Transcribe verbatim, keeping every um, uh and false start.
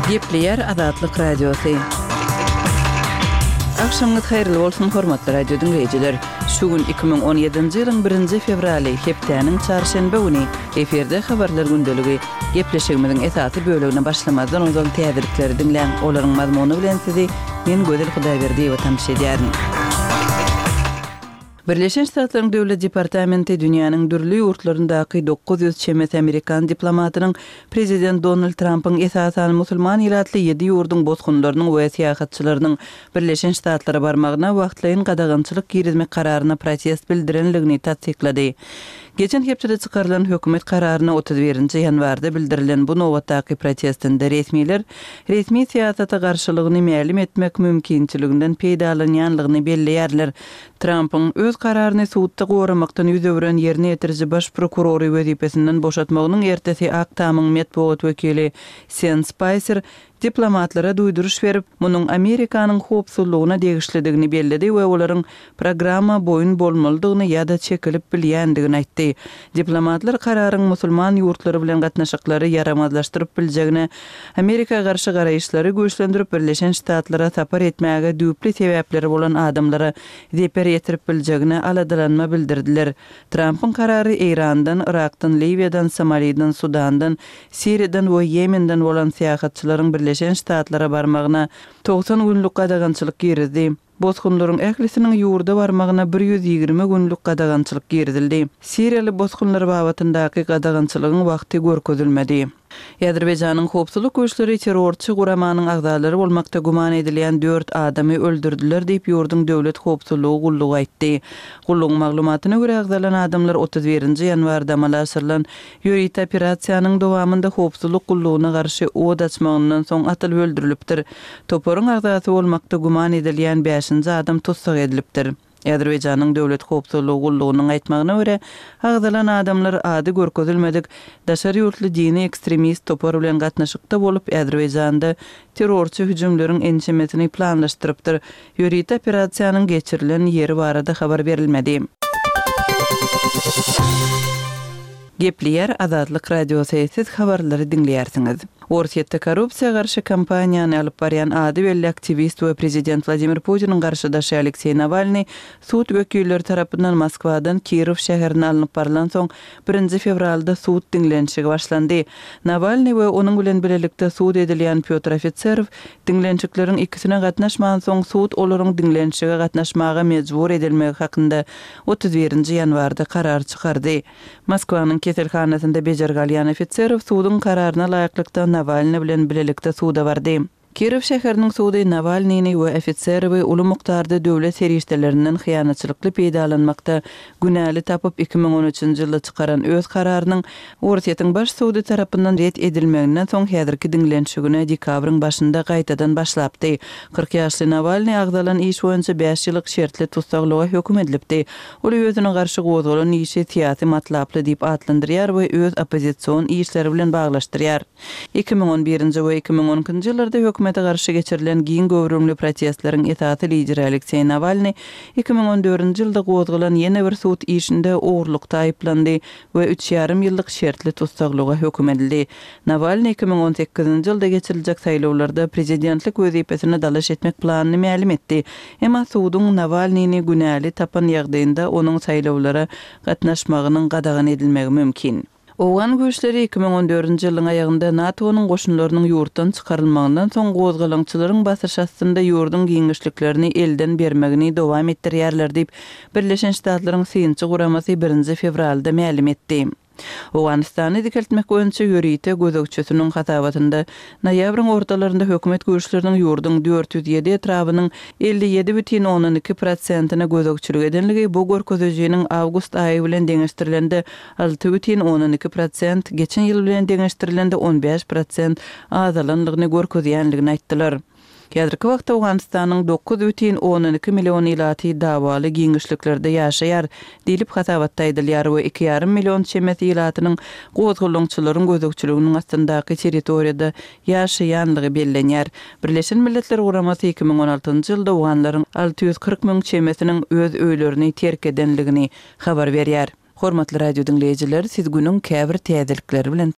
Gepleyer Azatlyk Radiosu. Akşamınız hayırlı olsun hormatly radio dinleyijiler. Şu gün iki bin on ýedinji ýylyň birinji fevraly hepdeniň çarşembe güni eferde habarlar gündöligi gepleşigimiziň esasy bölegine başlamazdan öňden täzirlikleri dinleň. Olaryň mazmuny bilen sizi men Gözel Hudaýberdi we tanış edýärin. Birleşen Ştatlaryň Döwlet Departamenti dünýäniň dürli ýurtlaryndaky dokuz ýüz çemet Amerikan diplomatynyň prezident Donald Trumpyň esasan musulman ýyratly ýedi ýurdun bozgunlarynyň we syýahatçylarynyň Birleşen Ştatlara barmagyna wagtlaýyn gadagançylyk girizmek kararyna protest bildirenligini tasdiklady. Geçen hepçede çıkarılan hökümet kararına otuz birinji ýanwarda bildirilen bu nowatdaky protestinde resmiler resmi siyasata garşylygyny ma'lum etmek mümkinçiliginden peýdalanýanlygyny belleýärler. Trumpyň öz kararyny suwtda goramakdan ýüzeberen ýerine ýetirji baş prokurory wezipesinden boşatmagynyň ertesi aktamyň medpuat wekili Sean Spicer diplomatlara duýduruş berip, munyň Amerikanyň howpsuzlygyna degişlidigini belledi we olaryň programma boýun bolmalydygyny ýa-da çekilip bilýändigini aýtdy. Diplomatlar kararyň musulman ýurtlary bilen gatnaşyklary yaramazlaşdyryp biljegine, Amerika garşy garaýşlary güýçlendirip Birleşen Ştatlara tapar etmäge düýpli sebäpleri bolan adamlara zeper ýetirip biljegine aladalanma bildirdiler. Trumpyň karary Irandan, Irakdan, Libiýadan, Somaliýadan, Sudandan, Siriýadan we Ýemenden bolan syýahatçylaryň Birleşen Ştatlara barmagyna doksan günlük gadagançylyk girizdi. Bozgunlaryň ählisiniň ýurda barmagyna bir ýüz ýigirme günlük gadagançylyk girizildi. Siriýaly bozgunlar babatyndaky gadagançylygyň wagty görkezilmedi. Ýazerbaýjanyň howpsuzlyk güýçleri terrorçy guramanyň agdalary bolmakda guman edilýän dört adamy öldürdiler diýip ýurdun döwlet howpsuzlygy gullugy aýtdy. Gullugyň maglumatyna görä agdalan adamlar otuz birinji ýanwarda amallaşyrylan ýörit operasiýanyň dowamında howpsuzlyk gullugyna garşy od açmagyndan soň atylyp öldürilipdir. Toporyň agdasy bolmakda guman edilýän beşinji adam tutsak edilipdir. Ýazerbaýjanyň döwlet howpsuzlygy gullugynyň aýtmagyna görä, agdalan adamlar ady görkezilmedik, daşary ýurtly dini ekstremist topar bilen gatnaşykda bolup Ýazerbaýjanda terrorçy hüjümleriň ençemetini planlaşdyrypdyr. Ýörit operasiýanyň geçirilen ýeri barada habar berilmedi. Gepleyer Azatlyk Radiosu siz habarlary dinleýärsiňiz. Orsiýetde korrupsiýa garşy kampaniýany alyp barýan ady belli aktivist we prezident Vladimir Putiniň garşydaşy Aleksey Navalny suud wekilleri tarapyndan Moskwadan Kiýew şäherine alınıp barılan soň birinji fevralda suud dinlenşigi başlandy. Navalny we onuň bilen birlikde suud edilýän Pyotr Ofitserow dinlençikleriň ikisine gatnaşmagan soň suud olaryň dinlenşige gatnaşmaga mejbur edilmegi hakynda otuz birinji ýanwarda karar çykardy. Moskwanyň keselhanasynda bejergalýan Ofitserow suudun kararyna laýyklykda Navalny bilen birlikde suuda bardy. Kiýew şäheriniň suudy Navalnyny we Ofitserowy uly mukdarda döwlet serişdelerinden hyýanatçylykly peýdalanmakda günäli tapyp iki bin on üçinji ýylda çykaran öz kararynyň Orsiýetiň baş suudy tarapyndan ret edilmeginden soň häzirki dinlenşigine dekabryň başynda gaýtadan başlapdy. kırk ýaşly Navalny agdalan iş boýunça beş ýyllyk şertli tutsaklyga höküm edilipdi. Ol özüne garşy gozgolan işi siýasy matlaply diýip adlandyrýar we öz opozisiýon işleri bilen baglaşdyrýar. iki bin on birinji we iki bin on ikinji ýyllarda hökümete garşy geçirilen giň göwrümli protestleriň esasy lideri Aleksey Navalny iki bin on dördünji ýylda gozgolan ýene bir suud işinde ogurlukda aýplandy we üç ýarym ýyllyk şertli tutsaklyga höküm edildi. Navalny iki bin on sekizinji ýylda geçiriljek saýlawlarda prezidentlik wezipesine dalaş etmek planyny ma'lum etdi. Emma suudun Navalnyny günäli tapan ýagdaýynda onuň saýlawlara gatnaşmagynyň gadagan edilmegi mümkin. Owan güýçleri iki bin on dördünji ýylyň aýagynda NATO'nyň goşunlarynyň ýurtdan çykarylmagynyň soň gozgalançylaryň basyş astynda ýurdun giňişliklerini elden bermegini dowam etdirýärler diýip Birleşen Ştatlaryň syýynçy guramasy birinji fevralda ma'lum etdi. Owganystany dikeltmek boýunça ýörite gözegçisiniň hatabatynda noýabryň ortalarynda hökümet güýçleriniň ýurdun dört ýüz ýedi etrabynyň elli ýedi бүтүn onuň iki prosentina gözegçilik edenligi bu görkezejiniň awgust aýy bilen deňeşdirilende alty бүтүn onuň iki prosent, geçen ýyl bilen deňeşdirilende on beş prosent azalanlygyny görkezýänligini aýtdylar. Häzirki wagtda Owganystanyň dokuz бүтүn onuň iki million ýylaty dawaly giňişliklerde ýaşaýar diýilip hasabatda edilýär we iki ýarym million çemet ýylatynyň gozgulançylaryň gözegçiliginiň astyndaky territoriýada ýaşaýanlygy bellenýär. Birleşen Milletler Guramasy iki bin on altynjy ýylda Owganlaryň alty ýüz kırk müň çemetiniň öz öýlerini terk edenligini habar berýär. Hormatly radio dinleyijiler, siz günüň käbir täzelikleri bilen